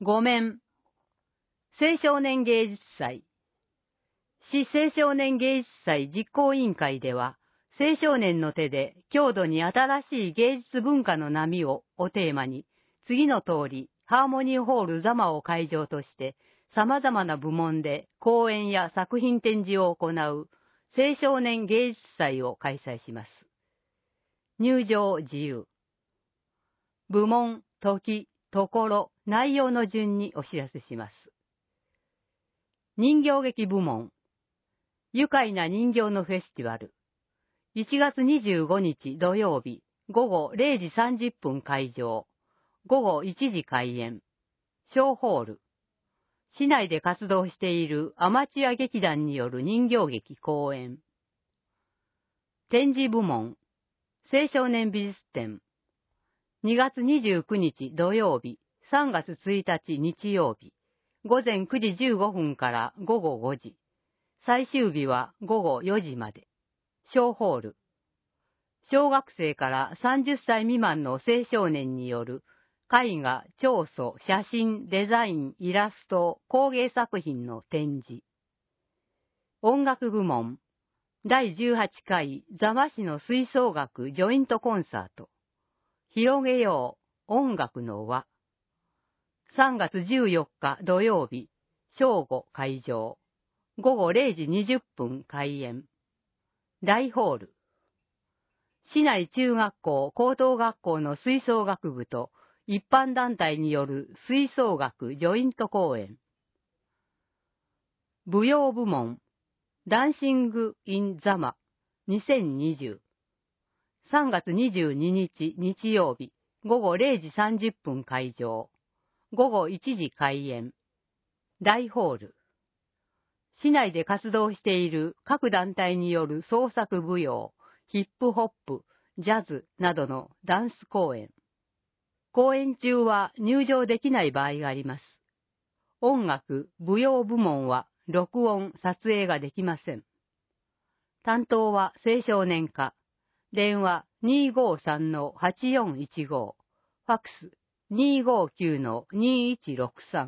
5面、青少年芸術祭。市青少年芸術祭実行委員会では、青少年の手で郷土に新しい芸術文化の波をテーマに、次の通り、ハーモニーホール座間を会場として、様々な部門で講演や作品展示を行う青少年芸術祭を開催します。入場自由。部門、時、ところ、内容の順にお知らせします。人形劇部門。愉快な人形のフェスティバル。1月25日土曜日、午後0時30分開場。午後1時開演。小ホール。市内で活動しているアマチュア劇団による人形劇公演。展示部門。青少年美術展。2月29日土曜日、3月1日日曜日。午前9時15分から午後5時。最終日は午後4時まで。小ホール。小学生から30歳未満の青少年による絵画、彫塑、写真、デザイン、イラスト、工芸作品の展示。音楽部門。第18回座間市の吹奏楽ジョイントコンサート。広げよう、音楽の輪。3月14日土曜日、正午開場。午後0時20分開演。大ホール。市内中学校、高等学校の吹奏楽部と一般団体による吹奏楽ジョイント公演。舞踊部門。ダンシング・イン・ザマ2020。3月22日日曜日、午後0時30分開場。午後1時開演。大ホール。市内で活動している各団体による創作舞踊、ヒップホップ、ジャズなどのダンス公演。公演中は入場できない場合があります。音楽、舞踊部門は録音、撮影ができません。担当は青少年課。電話 253-8415。ファックス 259-2163。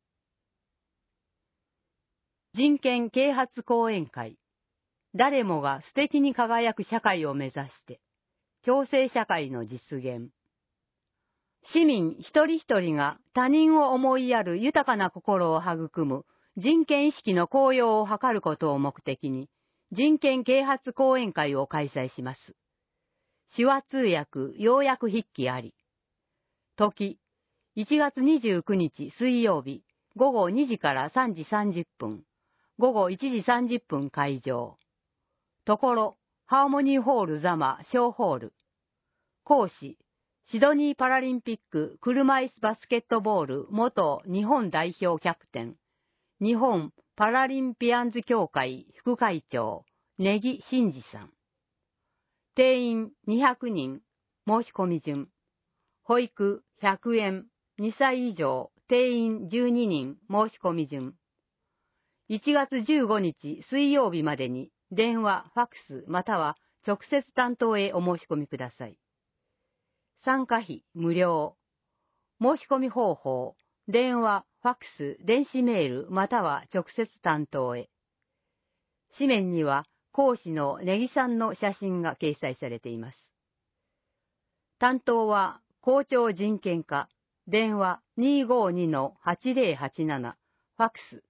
人権啓発講演会。誰もが素敵に輝く社会を目指して、共生社会の実現。市民一人一人が他人を思いやる豊かな心を育む人権意識の高揚を図ることを目的に、人権啓発講演会を開催します。手話通訳、要約筆記あり。時、1月29日水曜日、午後2時から3時30分。午後1時30分開場。ところ、ハーモニーホール座間小ホール。講師、シドニーパラリンピック車椅子バスケットボール元日本代表キャプテン、日本パラリンピアンズ協会副会長、根木真嗣さん。定員200人、申し込み順。保育100円、2歳以上、定員12人、申し込み順。1月15日水曜日までに電話、ファックスまたは直接担当へお申し込みください。参加費無料。申し込み方法、電話、ファックス、電子メールまたは直接担当へ。紙面には講師の根木さんの写真が掲載されています。担当は校長人権課、電話 252-8087、ファックス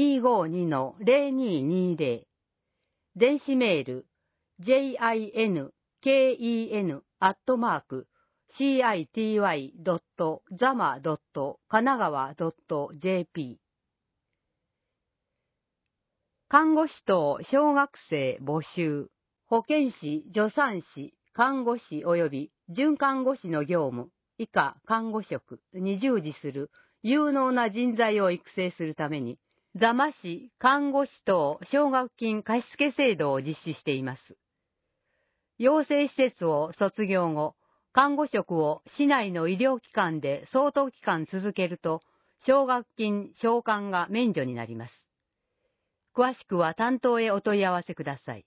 252-0220、電子メール jinken@city.zama.kanagawa.jp。 看護師等小学生募集。保健師、助産師、看護師及び准看護師の業務、以下看護職に従事する有能な人材を育成するために、座間市看護師等奨学金貸付制度を実施しています。養成施設を卒業後、看護職を市内の医療機関で相当期間続けると、奨学金償還が免除になります。詳しくは担当へお問い合わせください。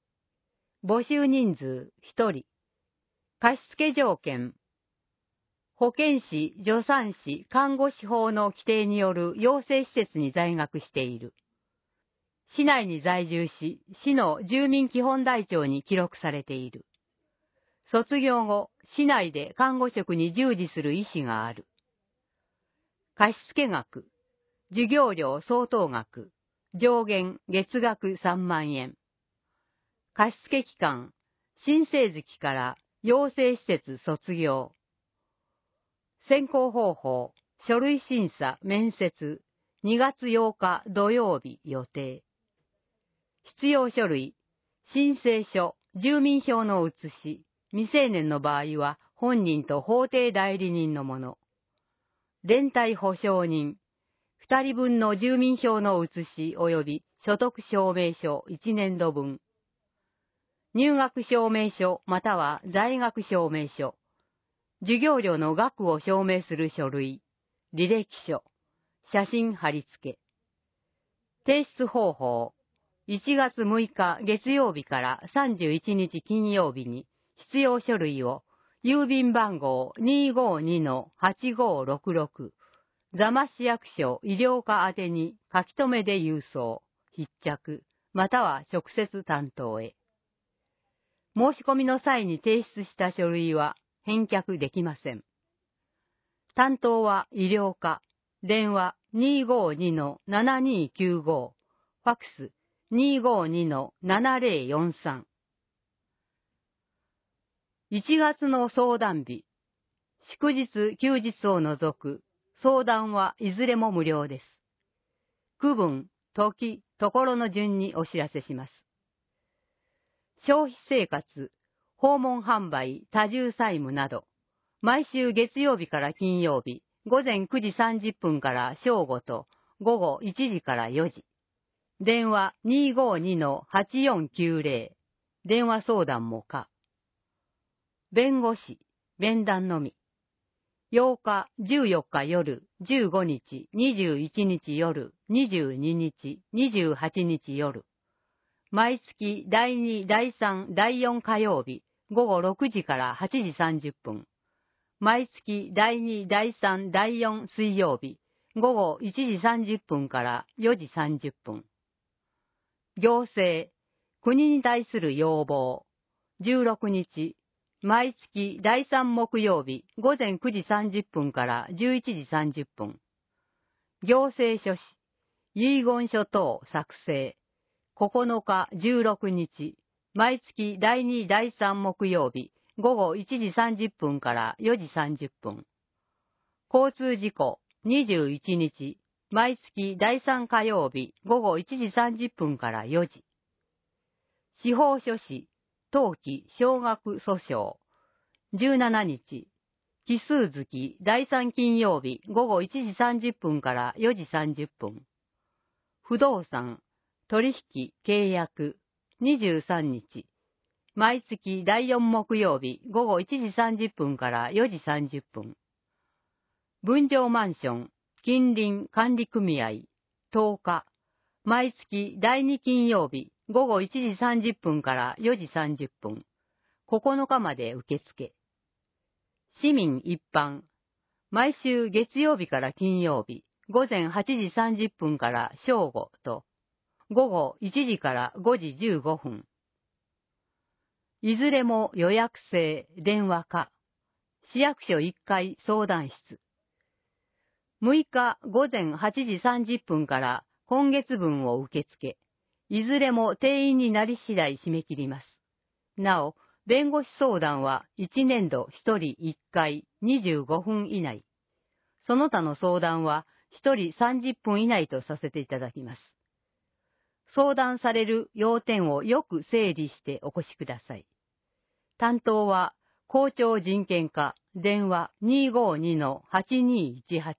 募集人数1人。貸付条件。 保健師、助産師、看護師法の規定による養成施設に在学している。市内に在住し、市の住民基本台帳に記録されている。卒業後、市内で看護職に従事する意思がある。貸付額、授業料相当額、上限月額3万円。貸付期間、新生月から養成施設卒業。選考方法、書類審査、面接、2月8日土曜日予定。必要書類、申請書、住民票の写し、未成年の場合は本人と法定代理人のもの。連帯保証人、2人分の住民票の写し及び所得証明書1年度分。入学証明書または在学証明書。授業料の額を証明する書類、履歴書、写真貼り付け。提出方法、1月6日月曜日から31日金曜日に必要書類を郵便番号 252-8566 座間市役所医療課宛てに書き留めで郵送、必着、または直接担当へ。申し込みの際に提出した書類は返却できません。担当は医療課、電話 252-7295、ファックス 252-7043。1月の相談日、祝日休日を除く相談はいずれも無料です。区分、時、ところの順にお知らせします。消費生活、訪問販売、多重債務など、毎週月曜日から金曜日、午前9時30分から正午と午後1時から4時。電話 252-8490、電話相談も可。弁護士、弁談のみ。8日、14日夜、15日、21日夜、22日、28日夜。毎月第2、第3、第4火曜日、午後6時から8時30分。毎月第2、第3、第4水曜日、午後1時30分から4時30分。行政、国に対する要望、16日、毎月第3木曜日、午前9時30分から11時30分。行政書士、遺言書等作成、9日、16日、毎月第2、第3木曜日、午後1時30分から4時30分。交通事故、21日、毎月第3火曜日、午後1時30分から4時。司法書士、登記、少額訴訟、17日、奇数月第3金曜日、午後1時30分から4時30分。不動産、取引、契約、23日、毎月第4木曜日午後1時30分から4時30分。分譲マンション、近隣管理組合、10日、毎月第2金曜日午後1時30分から4時30分。9日まで受付。市民一般、毎週月曜日から金曜日、午前8時30分から正午と、午後1時から5時15分。いずれも予約制、電話か。市役所1階相談室。6日午前8時30分から今月分を受け付け、いずれも定員になり次第締め切ります。なお、弁護士相談は1年度1人1回25分以内。その他の相談は1人30分以内とさせていただきます。相談される要点をよく整理してお越しください。担当は校長人権課、電話 252-8218。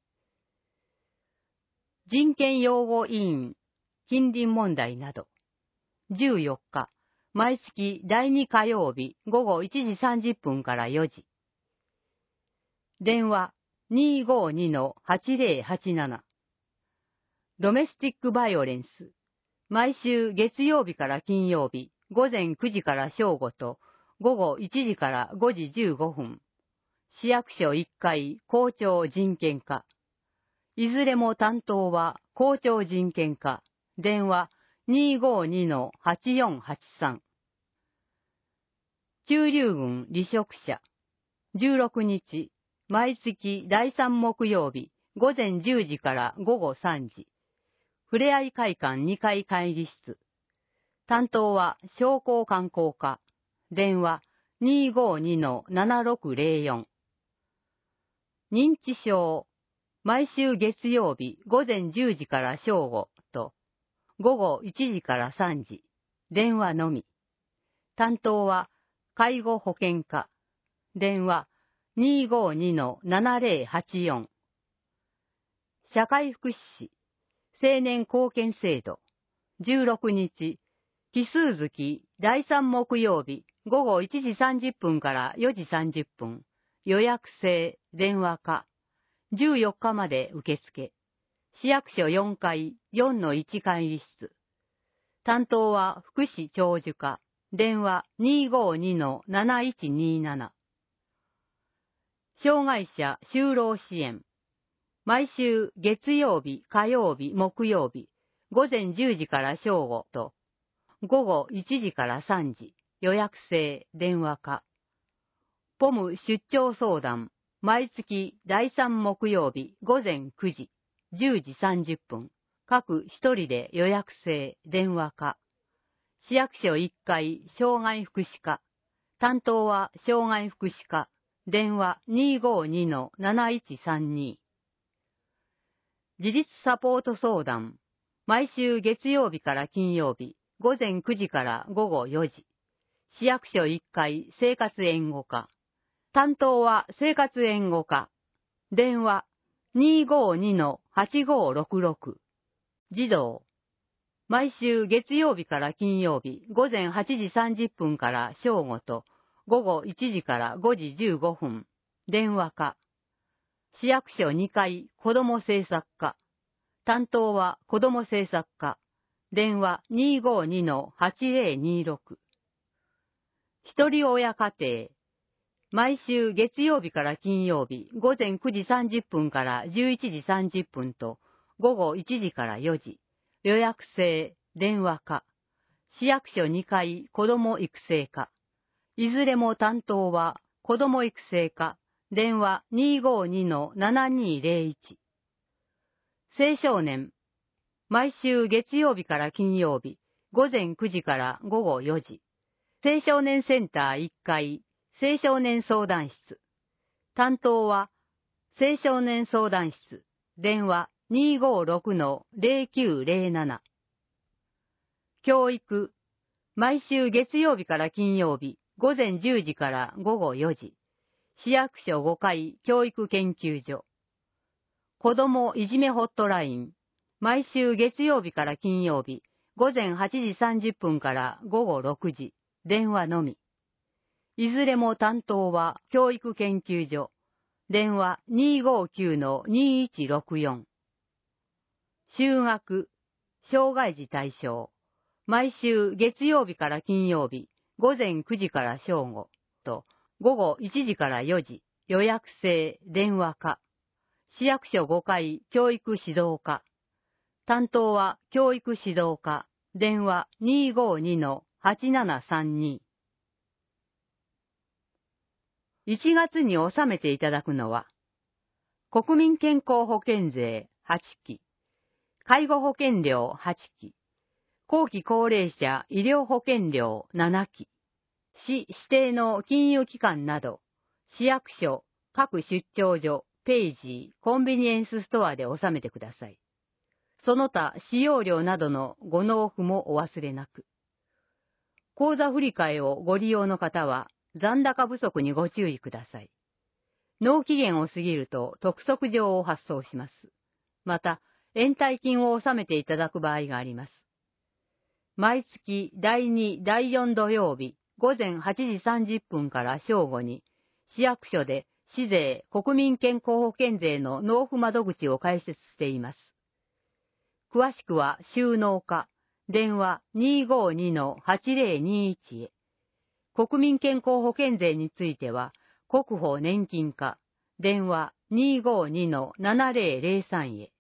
人権擁護委員、近隣問題など。14日、毎月第2火曜日午後1時30分から4時。電話 252-8087。ドメスティックバイオレンス。毎週月曜日から金曜日、午前9時から正午と、午後1時から5時15分。 市役所1階校長人権課。いずれも担当は校長人権課。電話 252-8483。駐留軍離職者。16日、毎月第3木曜日、午前10時から午後3時。ふれあい会館2階会議室。担当は商工観光課。電話 252-7604。認知症。毎週月曜日午前10時から正午と午後1時から3時。電話のみ。担当は介護保険課。電話 252-7084。社会福祉士。青年貢献制度。16日、奇数月第3木曜日午後1時30分から4時30分。予約制電話課。14日まで受付。市役所4階 4-1 会議室。担当は福祉長寿課。電話 252-7127。障害者就労支援。毎週月曜日、火曜日、木曜日、午前10時から正午と、午後1時から3時、予約制電話課。ポム出張相談。毎月第3木曜日午前9時、10時30分、各一人で予約制電話課。市役所1階障害福祉課。担当は障害福祉課。電話 252-7132。自立サポート相談。毎週月曜日から金曜日、午前9時から午後4時。市役所1階生活援護課。担当は生活援護課。電話 252-8566。児童。毎週月曜日から金曜日午前8時30分から正午と午後1時から5時15分。電話課。市役所2階子ども政策課。担当は子ども政策課。電話 252-8026。一人親家庭。毎週月曜日から金曜日午前9時30分から11時30分と午後1時から4時。予約制電話課。市役所2階子ども育成課。いずれも担当は子ども育成課。電話 252-7201。青少年。毎週月曜日から金曜日午前9時から午後4時。青少年センター1階青少年相談室。担当は青少年相談室。電話 256-0907。教育。毎週月曜日から金曜日午前10時から午後4時。市役所5階教育研究所。子どもいじめホットライン。毎週月曜日から金曜日午前8時30分から午後6時。電話のみ。いずれも担当は教育研究所。電話 259-2164。就学。障害児対象。毎週月曜日から金曜日午前9時から正午と午後1時から4時。予約制電話課。市役所5階教育指導課。担当は教育指導課。電話 252-8732。1月に納めていただくのは、国民健康保険税8期、介護保険料8期、後期高齢者医療保険料7期、市指定の金融機関など、市役所、各出張所、ページ、コンビニエンスストアで納めてください。その他使用料などのご納付もお忘れなく。口座振替をご利用の方は、残高不足にご注意ください。納期限を過ぎると督促状を発送します。また、延滞金を納めていただく場合があります。毎月第2、第4土曜日午前8時30分から正午に、市役所で市税国民健康保険税の納付窓口を開設しています。詳しくは収納課、電話 252-8021 へ。国民健康保険税については、 国保年金課、電話252-7003へ。